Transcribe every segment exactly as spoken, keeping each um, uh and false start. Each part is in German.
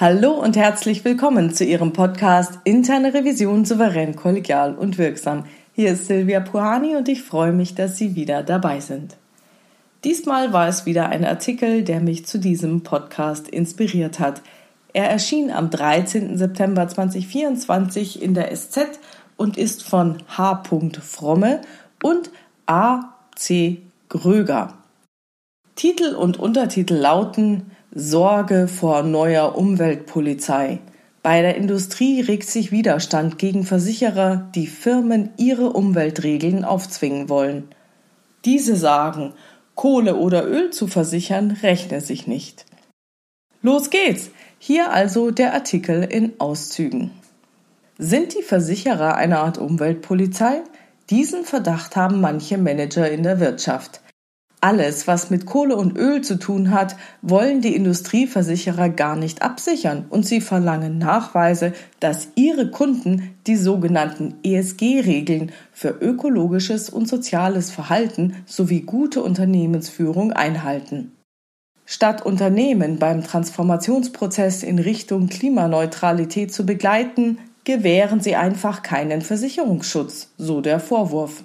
Hallo und herzlich willkommen zu Ihrem Podcast Interne Revision souverän, kollegial und wirksam. Hier ist Silvia Puhani und ich freue mich, dass Sie wieder dabei sind. Diesmal war es wieder ein Artikel, der mich zu diesem Podcast inspiriert hat. Er erschien am dreizehnten September zweitausendvierundzwanzig in der S Z und ist von H. Fromme und A C Gröger. Titel und Untertitel lauten: Sorge vor neuer Umweltpolizei. Bei der Industrie regt sich Widerstand gegen Versicherer, die Firmen ihre Umweltregeln aufzwingen wollen. Diese sagen, Kohle oder Öl zu versichern rechne sich nicht. Los geht's! Hier also der Artikel in Auszügen. Sind die Versicherer eine Art Umweltpolizei? Diesen Verdacht haben manche Manager in der Wirtschaft. Alles, was mit Kohle und Öl zu tun hat, wollen die Industrieversicherer gar nicht absichern und sie verlangen Nachweise, dass ihre Kunden die sogenannten E S G-Regeln für ökologisches und soziales Verhalten sowie gute Unternehmensführung einhalten. Statt Unternehmen beim Transformationsprozess in Richtung Klimaneutralität zu begleiten, gewähren sie einfach keinen Versicherungsschutz, so der Vorwurf.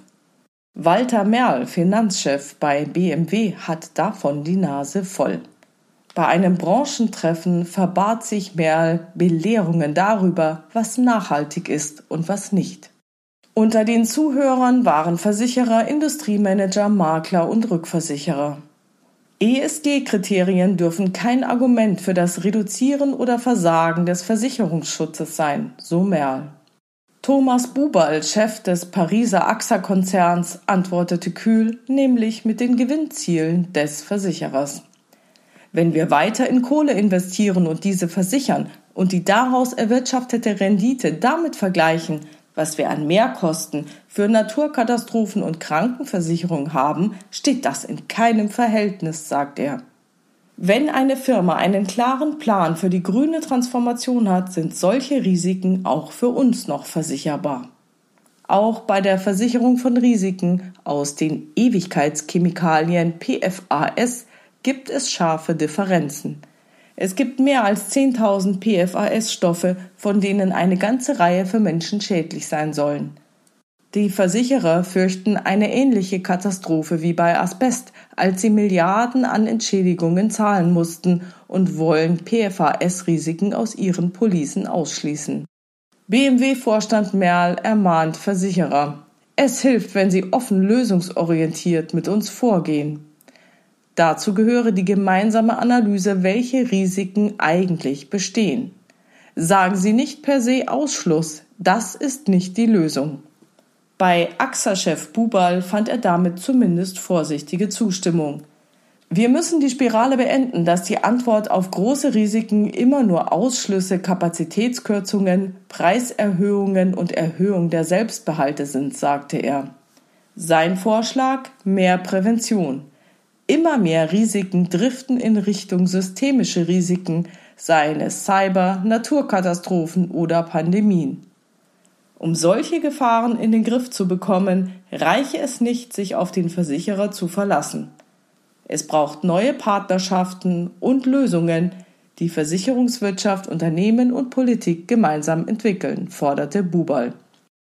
Walter Merl, Finanzchef bei B M W, hat davon die Nase voll. Bei einem Branchentreffen verbat sich Merl Belehrungen darüber, was nachhaltig ist und was nicht. Unter den Zuhörern waren Versicherer, Industriemanager, Makler und Rückversicherer. E S G-Kriterien dürfen kein Argument für das Reduzieren oder Versagen des Versicherungsschutzes sein, so Merl. Thomas Buberl, Chef des Pariser A X A-Konzerns, antwortete kühl, nämlich mit den Gewinnzielen des Versicherers. Wenn wir weiter in Kohle investieren und diese versichern und die daraus erwirtschaftete Rendite damit vergleichen, was wir an Mehrkosten für Naturkatastrophen und Krankenversicherung haben, steht das in keinem Verhältnis, sagt er. Wenn eine Firma einen klaren Plan für die grüne Transformation hat, sind solche Risiken auch für uns noch versicherbar. Auch bei der Versicherung von Risiken aus den Ewigkeitschemikalien P F A S gibt es scharfe Differenzen. Es gibt mehr als zehntausend P F A S-Stoffe, von denen eine ganze Reihe für Menschen schädlich sein sollen. Die Versicherer fürchten eine ähnliche Katastrophe wie bei Asbest, als sie Milliarden an Entschädigungen zahlen mussten und wollen P F A S-Risiken aus ihren Policen ausschließen. B M W-Vorstand Merl ermahnt Versicherer: Es hilft, wenn sie offen lösungsorientiert mit uns vorgehen. Dazu gehöre die gemeinsame Analyse, welche Risiken eigentlich bestehen. Sagen Sie nicht per se Ausschluss, das ist nicht die Lösung. Bei A X A-Chef Buberl fand er damit zumindest vorsichtige Zustimmung. Wir müssen die Spirale beenden, dass die Antwort auf große Risiken immer nur Ausschlüsse, Kapazitätskürzungen, Preiserhöhungen und Erhöhung der Selbstbehalte sind, sagte er. Sein Vorschlag: mehr Prävention. Immer mehr Risiken driften in Richtung systemische Risiken, seien es Cyber, Naturkatastrophen oder Pandemien. Um solche Gefahren in den Griff zu bekommen, reiche es nicht, sich auf den Versicherer zu verlassen. Es braucht neue Partnerschaften und Lösungen, die Versicherungswirtschaft, Unternehmen und Politik gemeinsam entwickeln, forderte Buberl.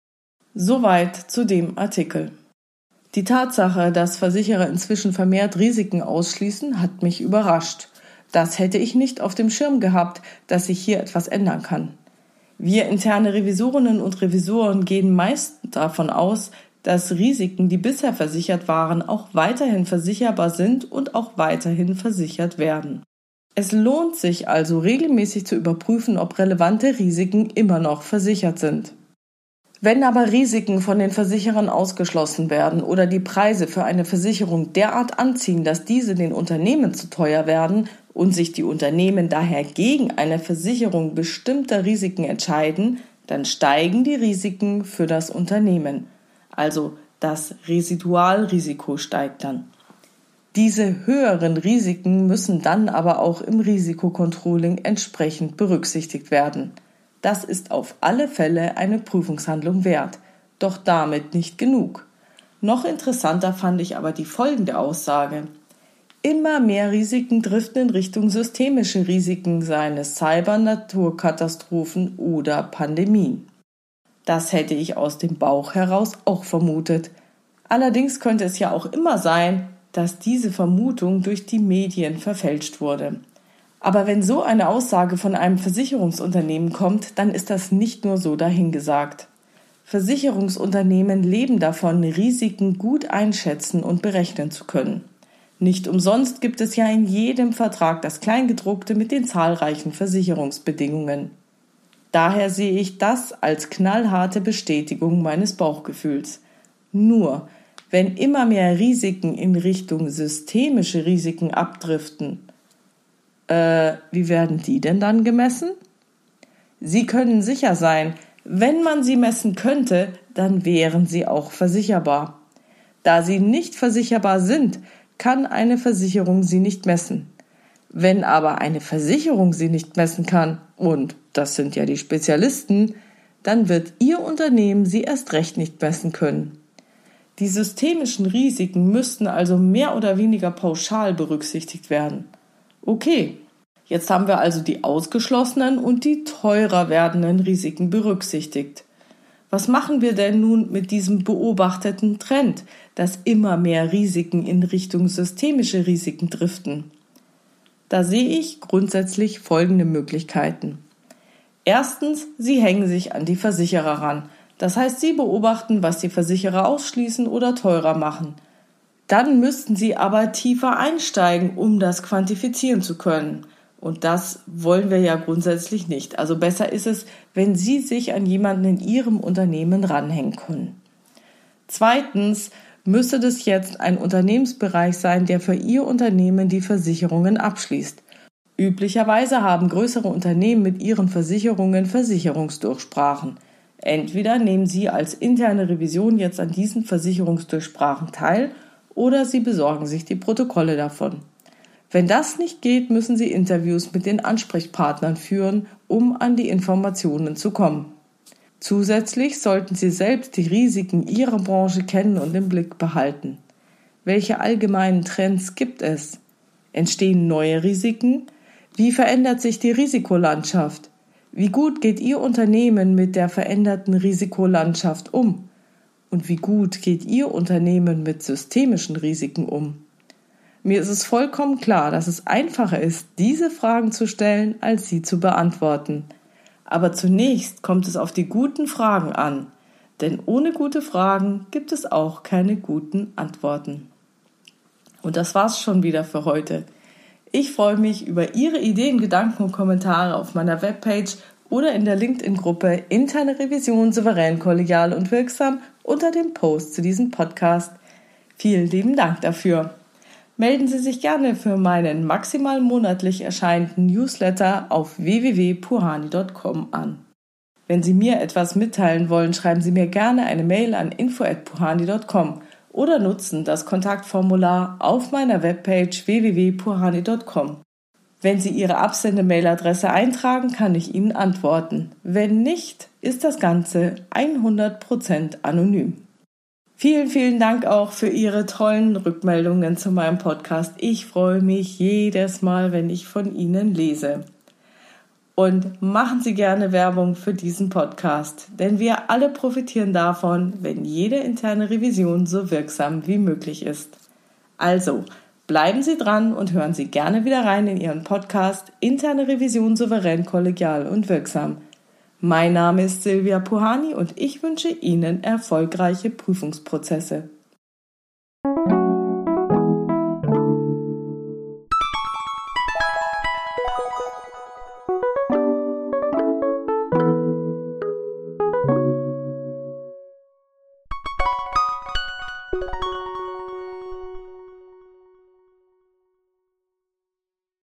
Soweit zu dem Artikel. Die Tatsache, dass Versicherer inzwischen vermehrt Risiken ausschließen, hat mich überrascht. Das hätte ich nicht auf dem Schirm gehabt, dass sich hier etwas ändern kann. Wir interne Revisorinnen und Revisoren gehen meist davon aus, dass Risiken, die bisher versichert waren, auch weiterhin versicherbar sind und auch weiterhin versichert werden. Es lohnt sich also regelmäßig zu überprüfen, ob relevante Risiken immer noch versichert sind. Wenn aber Risiken von den Versicherern ausgeschlossen werden oder die Preise für eine Versicherung derart anziehen, dass diese den Unternehmen zu teuer werden und sich die Unternehmen daher gegen eine Versicherung bestimmter Risiken entscheiden, dann steigen die Risiken für das Unternehmen. Also das Residualrisiko steigt dann. Diese höheren Risiken müssen dann aber auch im Risikocontrolling entsprechend berücksichtigt werden. Das ist auf alle Fälle eine Prüfungshandlung wert, doch damit nicht genug. Noch interessanter fand ich aber die folgende Aussage: immer mehr Risiken driften in Richtung systemische Risiken, seien es Cyber-, Naturkatastrophen oder Pandemien. Das hätte ich aus dem Bauch heraus auch vermutet. Allerdings könnte es ja auch immer sein, dass diese Vermutung durch die Medien verfälscht wurde. Aber wenn so eine Aussage von einem Versicherungsunternehmen kommt, dann ist das nicht nur so dahingesagt. Versicherungsunternehmen leben davon, Risiken gut einschätzen und berechnen zu können. Nicht umsonst gibt es ja in jedem Vertrag das Kleingedruckte mit den zahlreichen Versicherungsbedingungen. Daher sehe ich das als knallharte Bestätigung meines Bauchgefühls. Nur, wenn immer mehr Risiken in Richtung systemische Risiken abdriften, Äh, wie werden die denn dann gemessen? Sie können sicher sein, wenn man sie messen könnte, dann wären sie auch versicherbar. Da sie nicht versicherbar sind, kann eine Versicherung sie nicht messen. Wenn aber eine Versicherung sie nicht messen kann, und das sind ja die Spezialisten, dann wird Ihr Unternehmen sie erst recht nicht messen können. Die systemischen Risiken müssten also mehr oder weniger pauschal berücksichtigt werden. Okay, jetzt haben wir also die ausgeschlossenen und die teurer werdenden Risiken berücksichtigt. Was machen wir denn nun mit diesem beobachteten Trend, dass immer mehr Risiken in Richtung systemische Risiken driften? Da sehe ich grundsätzlich folgende Möglichkeiten. Erstens, Sie hängen sich an die Versicherer ran. Das heißt, Sie beobachten, was die Versicherer ausschließen oder teurer machen. Dann müssten Sie aber tiefer einsteigen, um das quantifizieren zu können. Und das wollen wir ja grundsätzlich nicht. Also besser ist es, wenn Sie sich an jemanden in Ihrem Unternehmen ranhängen können. Zweitens müsste das jetzt ein Unternehmensbereich sein, der für Ihr Unternehmen die Versicherungen abschließt. Üblicherweise haben größere Unternehmen mit ihren Versicherungen Versicherungsdurchsprachen. Entweder nehmen Sie als interne Revision jetzt an diesen Versicherungsdurchsprachen teil, oder Sie besorgen sich die Protokolle davon. Wenn das nicht geht, müssen Sie Interviews mit den Ansprechpartnern führen, um an die Informationen zu kommen. Zusätzlich sollten Sie selbst die Risiken Ihrer Branche kennen und im Blick behalten. Welche allgemeinen Trends gibt es? Entstehen neue Risiken? Wie verändert sich die Risikolandschaft? Wie gut geht Ihr Unternehmen mit der veränderten Risikolandschaft um? Und wie gut geht Ihr Unternehmen mit systemischen Risiken um? Mir ist es vollkommen klar, dass es einfacher ist, diese Fragen zu stellen, als sie zu beantworten. Aber zunächst kommt es auf die guten Fragen an, denn ohne gute Fragen gibt es auch keine guten Antworten. Und das war's schon wieder für heute. Ich freue mich über Ihre Ideen, Gedanken und Kommentare auf meiner Webpage oder in der LinkedIn-Gruppe Interne Revision souverän, kollegial und wirksam unter dem Post zu diesem Podcast. Vielen lieben Dank dafür. Melden Sie sich gerne für meinen maximal monatlich erscheinenden Newsletter auf w w w punkt puhani punkt com an. Wenn Sie mir etwas mitteilen wollen, schreiben Sie mir gerne eine Mail an info at puhani punkt com oder nutzen das Kontaktformular auf meiner Webpage w w w punkt puhani punkt com. Wenn Sie Ihre Absende-Mailadresse eintragen, kann ich Ihnen antworten. Wenn nicht, ist das Ganze hundert Prozent anonym. Vielen, vielen Dank auch für Ihre tollen Rückmeldungen zu meinem Podcast. Ich freue mich jedes Mal, wenn ich von Ihnen lese. Und machen Sie gerne Werbung für diesen Podcast, denn wir alle profitieren davon, wenn jede interne Revision so wirksam wie möglich ist. Also, bleiben Sie dran und hören Sie gerne wieder rein in Ihren Podcast Interne Revision souverän, kollegial und wirksam. Mein Name ist Silvia Puhani und ich wünsche Ihnen erfolgreiche Prüfungsprozesse.